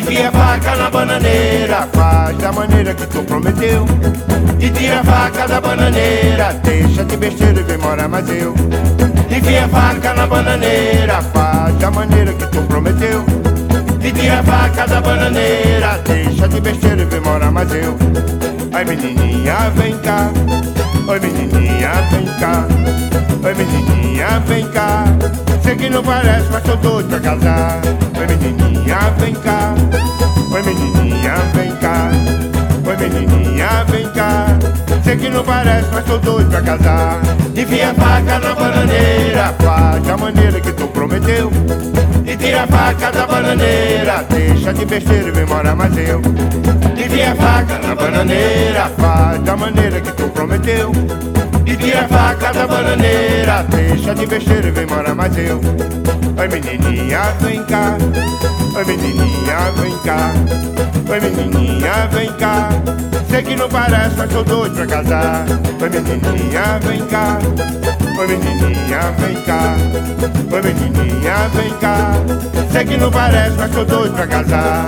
enfia a faca na bananeira, faz da maneira que tu prometeu. E tira a faca da bananeira, deixa de besteira e vem morar mais eu. Enfia a faca na bananeira, faz da maneira que tu prometeu. E tira a faca da bananeira, deixa de besteira e vem morar mais eu. Ai menininha, vem cá. Oi menininha, vem cá. Oi menininha, vem cá. Sei que não parece, mas tô doido pra casar. Oi menininha, vem cá. Oi menininha, vem cá. Oi menininha, vem cá. Sei que não parece, mas tô doido pra casar. Enfia a faca na bananeira, faz da maneira que tu prometeu. E tira a faca da bananeira, deixa de besteira e vem morar mais eu. Enfia a faca na bananeira, faz da maneira que tu prometeu. E tira a faca da bananeira, deixa de besteira e vem morar mais eu. Oi menininha, vem cá. Oi menininha, vem cá. Oi menininha, vem cá. Sei que não parece, mas tô doido pra casar. Oi menininha, vem cá. Oi menininha, vem cá. Oi menininha, vem cá. Sei que não parece, mas tô doido pra casar.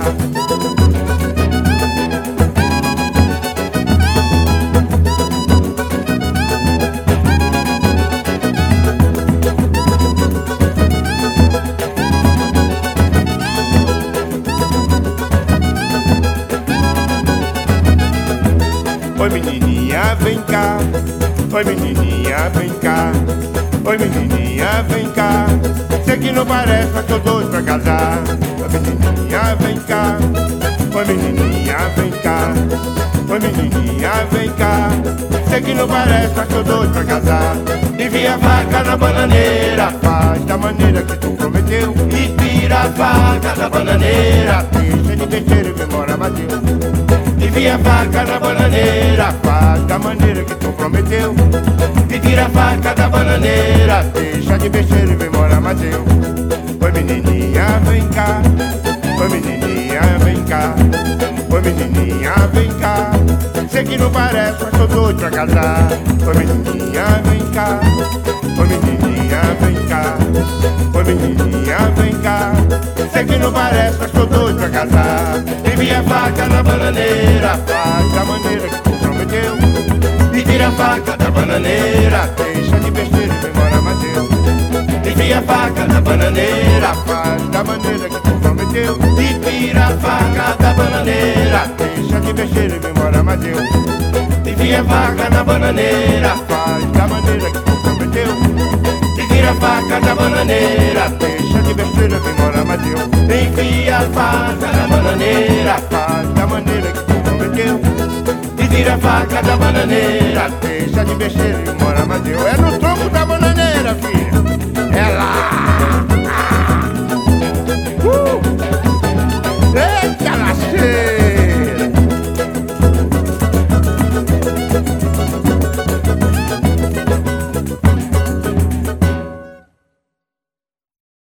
Oi menininha, vem cá. Oi menininha, vem cá. Oi menininha, vem cá. Sei que não parece, mas tô doido pra casar. Oi menininha, vem cá. Oi menininha, vem cá. Oi menininha, vem cá. Sei que não parece, mas tô doido pra casar. Enfia a faca na bananeira, faz da maneira que tu prometeu. E tira a faca da bananeira, deixa de besteira e vem morar mais eu. Enfia a faca na bananeira, faz da maneira que tu prometeu. E tira a faca da bananeira, deixa de besteira e vem morar mais eu. Oi menininha, vem cá. Oi menininha, vem cá. Oi menininha, vem cá. Sei que não parece, mas tô doido pra casar. Oi menininha, vem cá. Oi menininha, vem cá. Oi menininha, vem cá. Sei que não parece, mas tô doido pra casar. Enfia a faca na bananeira, faz da maneira que tu prometeu. E tira a faca da bananeira, deixa de besteira e vem morar mais eu. Enfia a faca na bananeira, faz da maneira que tu prometeu. E tira a faca da bananeira, deixa de besteira e vem morar mais eu. Enfia a faca na bananeira, faz da maneira que tu prometeu. E tira a faca da bananeira, deixa de besteira e vem morar mais eu. Enfia a faca na bananeira, faz da maneira que tu prometeu. E tira a faca da bananeira, deixa de besteira e mora mais eu. É no tronco da